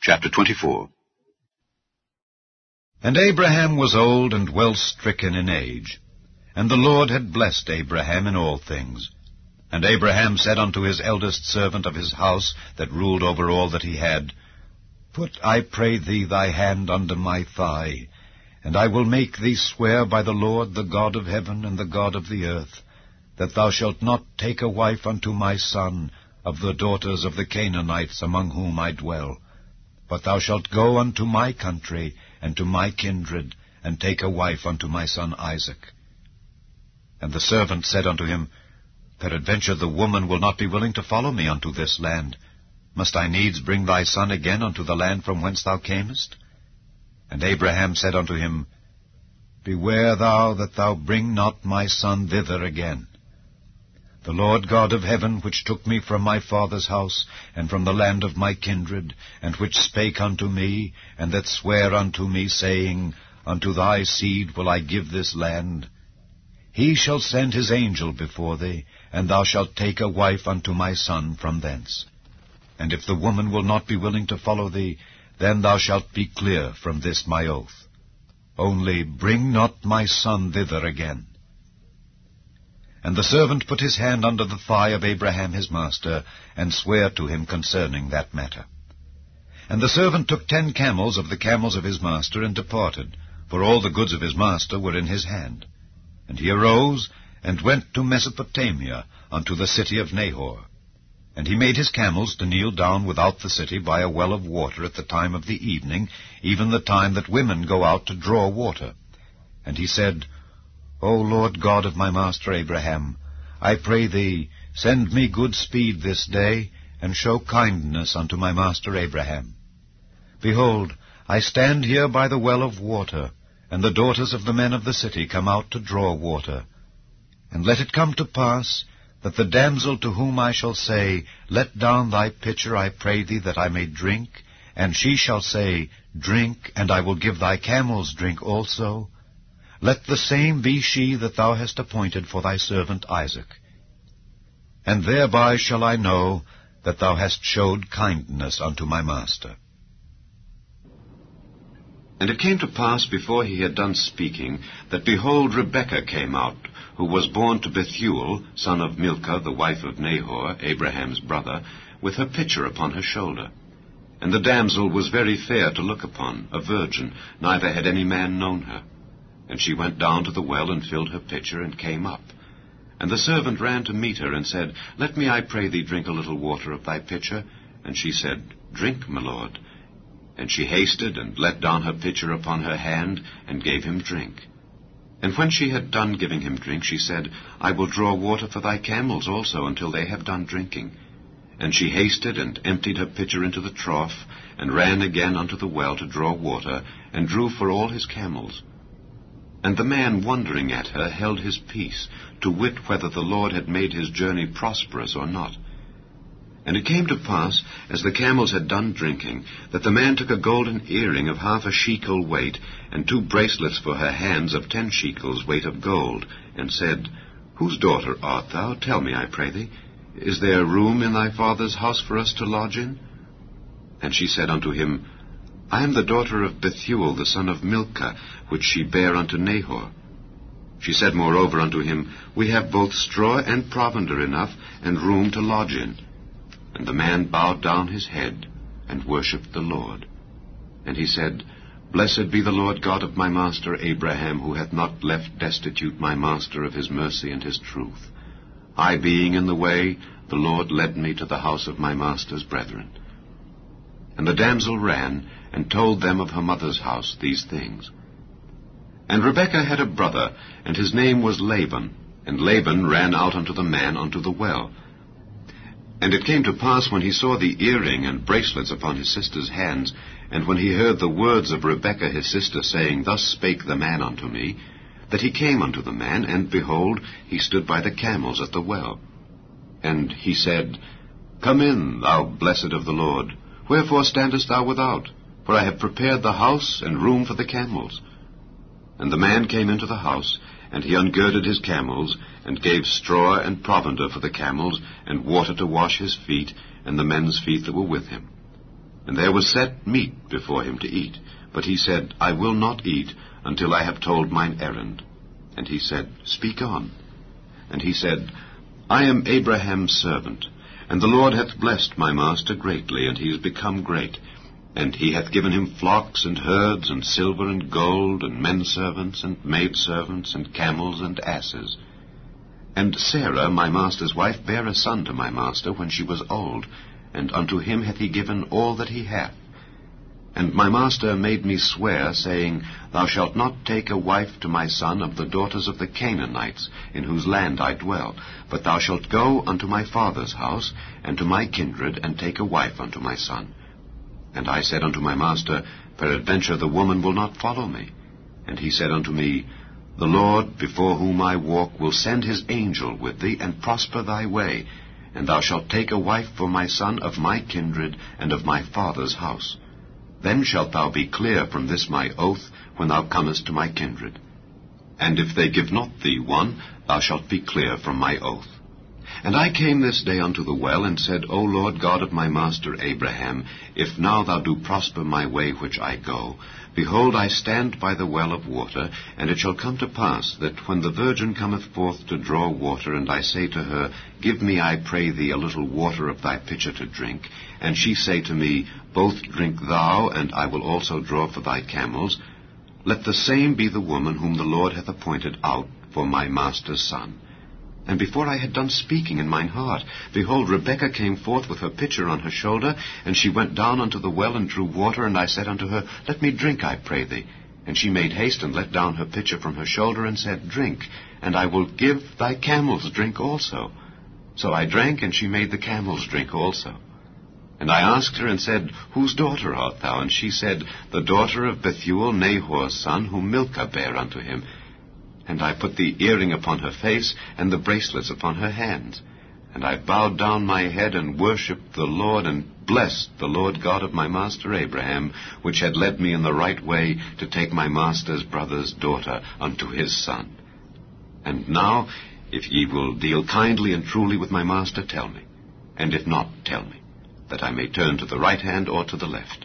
Chapter 24. And Abraham was old and well stricken in age, and the Lord had blessed Abraham in all things. And Abraham said unto his eldest servant of his house, that ruled over all that he had, Put, I pray thee, thy hand under my thigh, and I will make thee swear by the Lord, the God of heaven and the God of the earth, that thou shalt not take a wife unto my son of the daughters of the Canaanites among whom I dwell, but thou shalt go unto my country and to my kindred, and take a wife unto my son Isaac. And the servant said unto him, Peradventure the woman will not be willing to follow me unto this land. Must I needs bring thy son again unto the land from whence thou camest? And Abraham said unto him, Beware thou that thou bring not my son thither again. The Lord God of heaven, which took me from my father's house, and from the land of my kindred, and which spake unto me, and that sware unto me, saying, Unto thy seed will I give this land, he shall send his angel before thee, and thou shalt take a wife unto my son from thence. And if the woman will not be willing to follow thee, then thou shalt be clear from this my oath. Only bring not my son thither again. And the servant put his hand under the thigh of Abraham his master, and sware to him concerning that matter. And the servant took 10 camels of the camels of his master, and departed, for all the goods of his master were in his hand. And he arose, and went to Mesopotamia, unto the city of Nahor. And he made his camels to kneel down without the city by a well of water at the time of the evening, even the time that women go out to draw water. And he said, O Lord God of my master Abraham, I pray thee, send me good speed this day, and show kindness unto my master Abraham. Behold, I stand here by the well of water, and the daughters of the men of the city come out to draw water. And let it come to pass, that the damsel to whom I shall say, Let down thy pitcher, I pray thee, that I may drink, and she shall say, Drink, and I will give thy camels drink also, let the same be she that thou hast appointed for thy servant Isaac. And thereby shall I know that thou hast showed kindness unto my master. And it came to pass, before he had done speaking, that behold, Rebekah came out, who was born to Bethuel, son of Milcah, the wife of Nahor, Abraham's brother, with her pitcher upon her shoulder. And the damsel was very fair to look upon, a virgin, neither had any man known her. And she went down to the well, and filled her pitcher, and came up. And the servant ran to meet her, and said, Let me, I pray thee, drink a little water of thy pitcher. And she said, Drink, my lord. And she hasted, and let down her pitcher upon her hand, and gave him drink. And when she had done giving him drink, she said, I will draw water for thy camels also, until they have done drinking. And she hasted, and emptied her pitcher into the trough, and ran again unto the well to draw water, and drew for all his camels. And the man, wondering at her, held his peace, to wit whether the Lord had made his journey prosperous or not. And it came to pass, as the camels had done drinking, that the man took a golden earring of 1/2 shekel weight, and 2 bracelets for her hands of 10 shekels weight of gold, and said, Whose daughter art thou? Tell me, I pray thee. Is there room in thy father's house for us to lodge in? And she said unto him, I am the daughter of Bethuel, the son of Milcah, which she bare unto Nahor. She said moreover unto him, We have both straw and provender enough, and room to lodge in. And the man bowed down his head, and worshipped the Lord. And he said, Blessed be the Lord God of my master Abraham, who hath not left destitute my master of his mercy and his truth. I being in the way, the Lord led me to the house of my master's brethren. And the damsel ran, and told them of her mother's house these things. And Rebekah had a brother, and his name was Laban. And Laban ran out unto the man unto the well. And it came to pass, when he saw the earring and bracelets upon his sister's hands, and when he heard the words of Rebekah his sister, saying, Thus spake the man unto me, that he came unto the man, and behold, he stood by the camels at the well. And he said, Come in, thou blessed of the Lord. Wherefore standest thou without? For I have prepared the house and room for the camels. And the man came into the house, and he ungirded his camels, and gave straw and provender for the camels, and water to wash his feet, and the men's feet that were with him. And there was set meat before him to eat. But he said, I will not eat until I have told mine errand. And he said, Speak on. And he said, I am Abraham's servant, and the Lord hath blessed my master greatly, and he is become great. And he hath given him flocks and herds, and silver and gold, and menservants, and maidservants, and camels and asses. And Sarah, my master's wife, bare a son to my master when she was old, and unto him hath he given all that he hath. And my master made me swear, saying, Thou shalt not take a wife to my son of the daughters of the Canaanites, in whose land I dwell, but thou shalt go unto my father's house, and to my kindred, and take a wife unto my son. And I said unto my master, Peradventure the woman will not follow me. And he said unto me, The Lord, before whom I walk, will send his angel with thee, and prosper thy way, and thou shalt take a wife for my son of my kindred, and of my father's house. Then shalt thou be clear from this my oath, when thou comest to my kindred. And if they give not thee one, thou shalt be clear from my oath. And I came this day unto the well, and said, O Lord God of my master Abraham, if now thou do prosper my way which I go, behold, I stand by the well of water, and it shall come to pass, that when the virgin cometh forth to draw water, and I say to her, Give me, I pray thee, a little water of thy pitcher to drink, and she say to me, Both drink thou, and I will also draw for thy camels, let the same be the woman whom the Lord hath appointed out for my master's son. And before I had done speaking in mine heart, behold, Rebekah came forth with her pitcher on her shoulder, and she went down unto the well and drew water, and I said unto her, Let me drink, I pray thee. And she made haste and let down her pitcher from her shoulder, and said, Drink, and I will give thy camels drink also. So I drank, and she made the camels drink also. And I asked her and said, Whose daughter art thou? And she said, The daughter of Bethuel, Nahor's son, whom Milcah bare unto him. And I put the earring upon her face, and the bracelets upon her hands. And I bowed down my head, and worshipped the Lord, and blessed the Lord God of my master Abraham, which had led me in the right way to take my master's brother's daughter unto his son. And now, if ye will deal kindly and truly with my master, tell me. And if not, tell me, that I may turn to the right hand or to the left.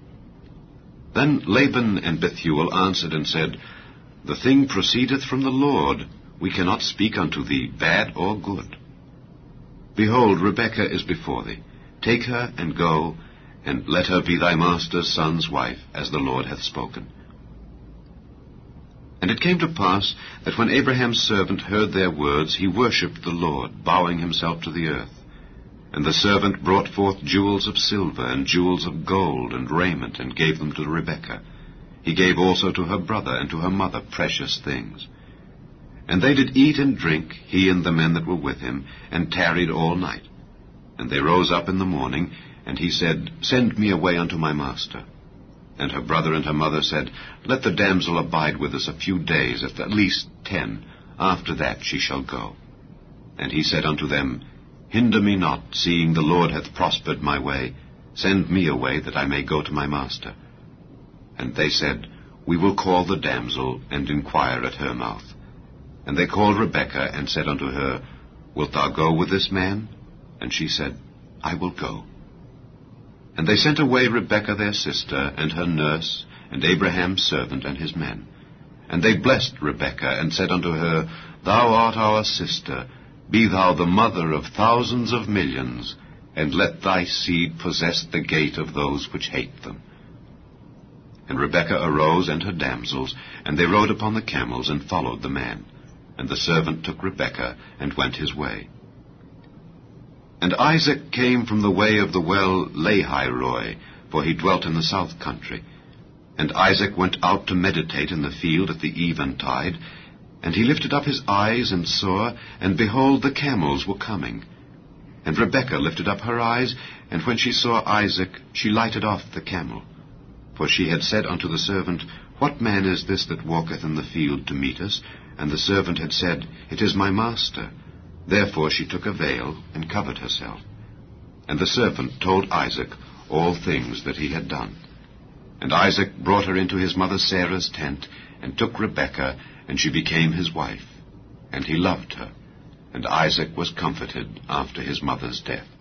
Then Laban and Bethuel answered and said, The thing proceedeth from the Lord. We cannot speak unto thee bad or good. Behold, Rebekah is before thee. Take her and go, and let her be thy master's son's wife, as the Lord hath spoken. And it came to pass that when Abraham's servant heard their words, he worshipped the Lord, bowing himself to the earth. And the servant brought forth jewels of silver and jewels of gold and raiment, and gave them to Rebekah. He gave also to her brother and to her mother precious things. And they did eat and drink, he and the men that were with him, and tarried all night. And they rose up in the morning, and he said, Send me away unto my master. And her brother and her mother said, Let the damsel abide with us a few days, at least 10. After that she shall go. And he said unto them, Hinder me not, seeing the Lord hath prospered my way. Send me away, that I may go to my master. And they said, We will call the damsel, and inquire at her mouth. And they called Rebekah, and said unto her, Wilt thou go with this man? And she said, I will go. And they sent away Rebekah their sister, and her nurse, and Abraham's servant, and his men. And they blessed Rebekah, and said unto her, Thou art our sister, be thou the mother of thousands of millions, and let thy seed possess the gate of those which hate them. And Rebekah arose, and her damsels, and they rode upon the camels, and followed the man. And the servant took Rebekah, and went his way. And Isaac came from the way of the well Lahairoi, for he dwelt in the south country. And Isaac went out to meditate in the field at the eventide, and he lifted up his eyes and saw, and behold, the camels were coming. And Rebekah lifted up her eyes, and when she saw Isaac, she lighted off the camel. For she had said unto the servant, What man is this that walketh in the field to meet us? And the servant had said, It is my master. Therefore she took a veil, and covered herself. And the servant told Isaac all things that he had done. And Isaac brought her into his mother Sarah's tent, and took Rebekah, and she became his wife. And he loved her. And Isaac was comforted after his mother's death.